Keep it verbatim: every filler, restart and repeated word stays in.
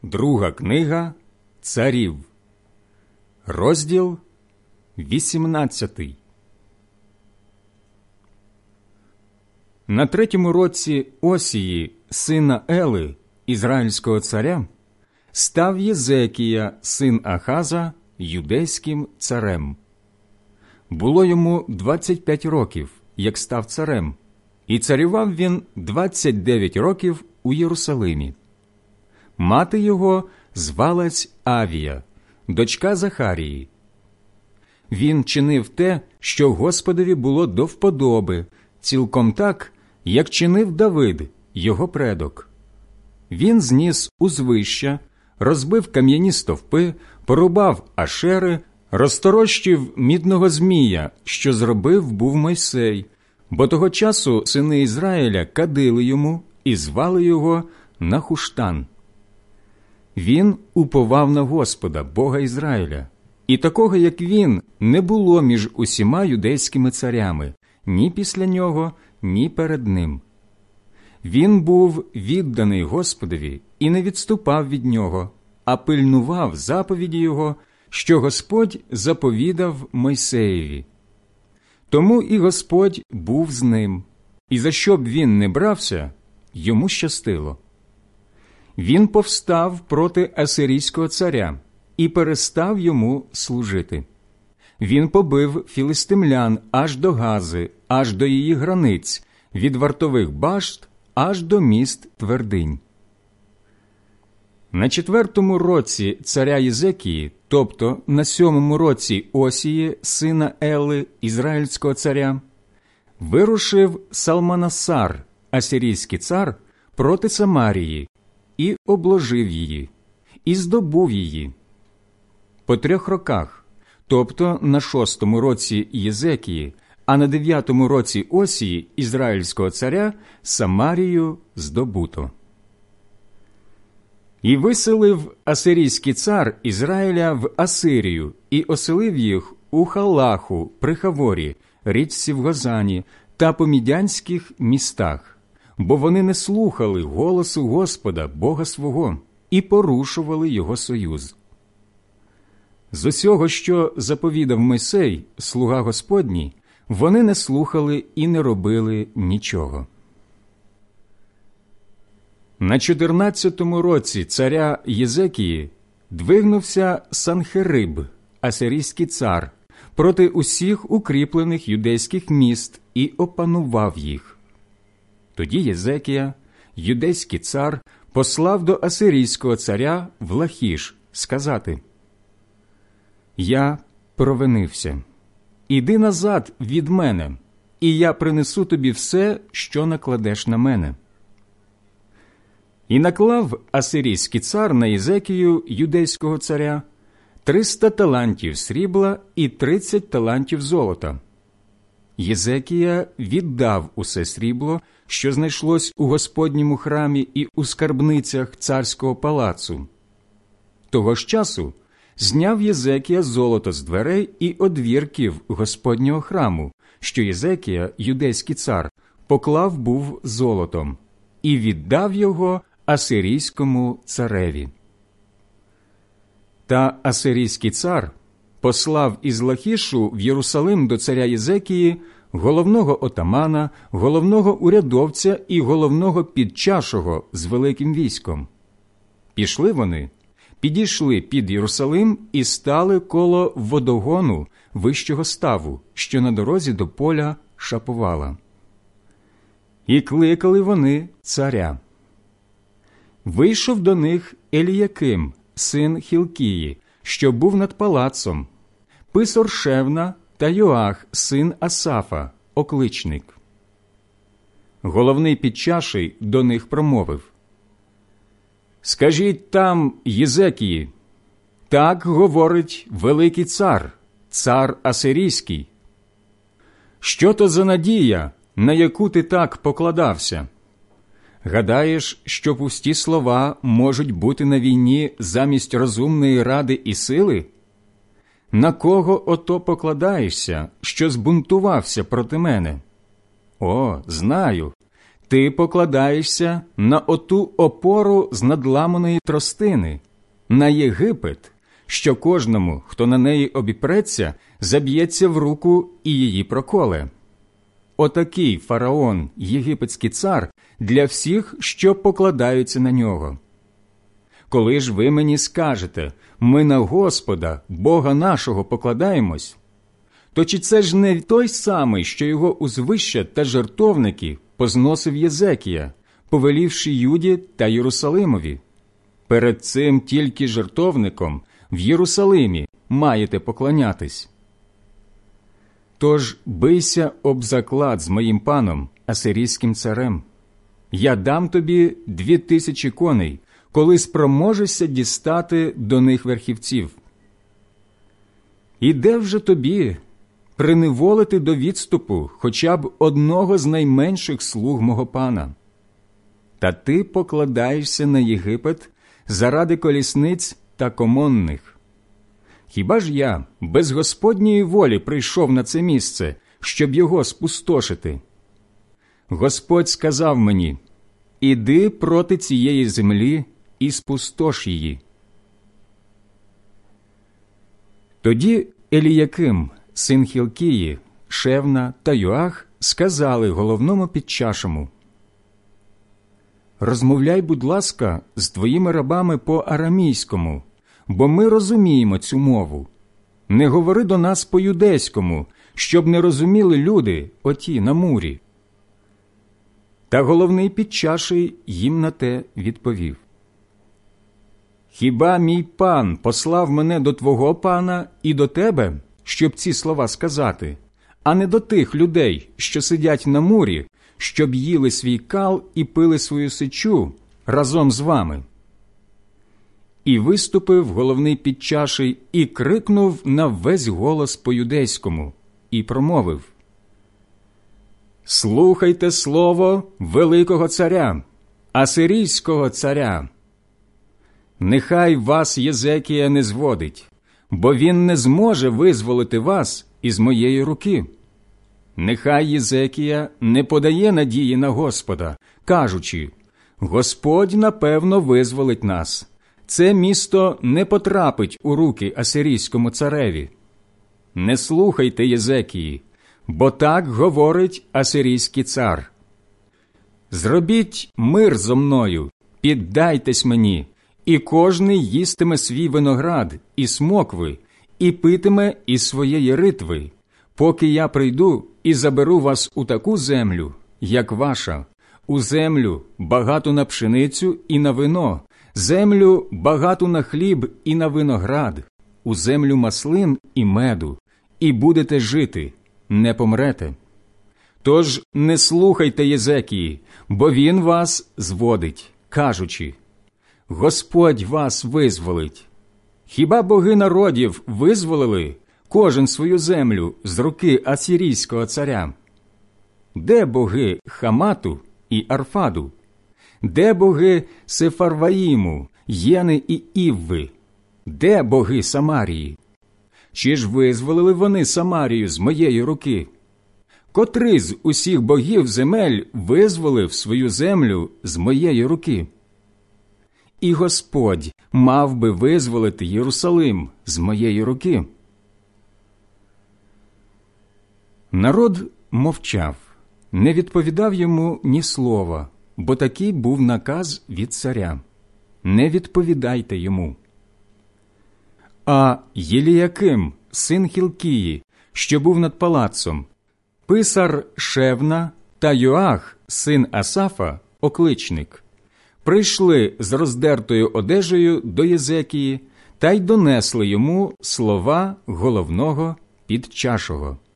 Друга книга Царів, розділ вісімнадцятий. На третьому році Осії, сина Ели, ізраїльського царя, став Єзекія, син Ахаза, юдейським царем. Було йому двадцять п'ять років, як став царем, і царював він двадцять дев'ять років у Єрусалимі. Мати його звалась Авія, дочка Захарії. Він чинив те, що Господові було до вподоби, цілком так, як чинив Давид, його предок. Він зніс узвища, розбив кам'яні стовпи, порубав ашери, розторощив мідного змія, що зробив був Мойсей, бо того часу сини Ізраїля кадили йому і звали його Нахуштан. Він уповав на Господа, Бога Ізраїля, і такого, як він, не було між усіма юдейськими царями, ні після нього, ні перед ним. Він був відданий Господові і не відступав від нього, а пильнував заповіді його, що Господь заповідав Мойсеєві. Тому і Господь був з ним, і за що б він не брався, йому щастило. Він повстав проти асирійського царя і перестав йому служити. Він побив філистимлян аж до Гази, аж до її границь, від вартових башт аж до міст твердинь. На четвертому році царя Єзекії, тобто на сьомому році Осії, сина Ели, ізраїльського царя, вирушив Салманасар, асирійський цар, проти Самарії, і обложив її, і здобув її. По трьох роках, тобто на шостому році Єзекії, а на дев'ятому році Осії, ізраїльського царя, Самарію здобуто. І виселив асирійський цар Ізраїля в Асирію, і оселив їх у Халаху при Хаворі, річці в Гозані та по мідянських містах, бо вони не слухали голосу Господа, Бога свого, і порушували його союз. З усього, що заповідав Мойсей, слуга Господній, вони не слухали і не робили нічого. На чотирнадцятому році царя Єзекії двигнувся Санхериб, асирійський цар, проти усіх укріплених юдейських міст і опанував їх. Тоді Єзекія, юдейський цар, послав до асирійського царя в Лахіш сказати: «Я провинився. Іди назад від мене, і я принесу тобі все, що накладеш на мене». І наклав асирійський цар на Єзекію, юдейського царя, триста талантів срібла і тридцять талантів золота. Єзекія віддав усе срібло, що знайшлось у Господньому храмі і у скарбницях царського палацу. Того ж часу зняв Єзекія золото з дверей і одвірків Господнього храму, що Єзекія, юдейський цар, поклав був золотом, і віддав його асирійському цареві. Та асирійський цар послав із Лахішу в Єрусалим до царя Єзекії головного отамана, головного урядовця і головного підчашого з великим військом. Пішли вони, підійшли під Єрусалим і стали коло водогону вищого ставу, що на дорозі до поля Шаповала. І кликали вони царя. Вийшов до них Еліяким, син Хілкії, що був над палацом, писар Шевна та Йоах, син Асафа, окличник. Головний підчаший до них промовив: «Скажіть там Єзекії, так говорить великий цар, цар асирійський. Що то за надія, на яку ти так покладався? Гадаєш, що пусті слова можуть бути на війні замість розумної ради і сили? На кого ото покладаєшся, що збунтувався проти мене? О, знаю, ти покладаєшся на оту опору з надламаної тростини, на Єгипет, що кожному, хто на неї обіпреться, заб'ється в руку і її проколе. Отакий фараон, єгипетський цар, для всіх, що покладаються на нього. Коли ж ви мені скажете, ми на Господа, Бога нашого, покладаємось, то чи це ж не той самий, що його узвища та жертовники позносив Єзекія, повелівши Юді та Єрусалимові? Перед цим тільки жертовником в Єрусалимі маєте поклонятись. Тож бийся об заклад з моїм паном, асирійським царем. Я дам тобі дві тисячі коней, коли спроможешся дістати до них верхівців. І де вже тобі приневолити до відступу хоча б одного з найменших слуг мого пана? Та ти покладаєшся на Єгипет заради колісниць та комонних. Хіба ж я без Господньої волі прийшов на це місце, щоб його спустошити? Господь сказав мені, іди проти цієї землі і спустош її. Тоді Еліяким, син Хілкії, Шевна та Йоах сказали головному підчашому, розмовляй, будь ласка, з твоїми рабами по-арамійському, бо ми розуміємо цю мову. Не говори до нас по-юдейському, щоб не розуміли люди оті на мурі. Та головний підчаший їм на те відповів. Хіба мій пан послав мене до твого пана і до тебе, щоб ці слова сказати, а не до тих людей, що сидять на мурі, щоб їли свій кал і пили свою сечу разом з вами? І виступив головний підчаший і крикнув на весь голос по-юдейському і промовив: «Слухайте слово великого царя, асирійського царя! Нехай вас Єзекія не зводить, бо він не зможе визволити вас із моєї руки. Нехай Єзекія не подає надії на Господа, кажучи: Господь, напевно, визволить нас. Це місто не потрапить у руки асирійському цареві. Не слухайте Єзекії, бо так говорить асирійський цар. Зробіть мир зо мною, піддайтесь мені, і кожний їстиме свій виноград і смокви, і питиме із своєї ритви, поки я прийду і заберу вас у таку землю, як ваша, у землю багату на пшеницю і на вино, землю багату на хліб і на виноград, у землю маслин і меду, і будете жити, не помрете. Тож не слухайте Єзекії, бо він вас зводить, кажучи: Господь вас визволить. Хіба боги народів визволили кожен свою землю з руки асирійського царя? Де боги Хамату і Арфаду? Де боги Сефарваїму, Єни і Івви? Де боги Самарії? Чи ж визволили вони Самарію з моєї руки? Котрий з усіх богів земель визволив свою землю з моєї руки? І Господь мав би визволити Єрусалим з моєї руки. Народ мовчав, не відповідав йому ні слова, бо такий був наказ від царя: не відповідайте йому. А Єліяким, син Хілкії, що був над палацом, писар Шевна та Йоах, син Асафа, окличник, прийшли з роздертою одежею до Єзекії та й донесли йому слова головного підчашого.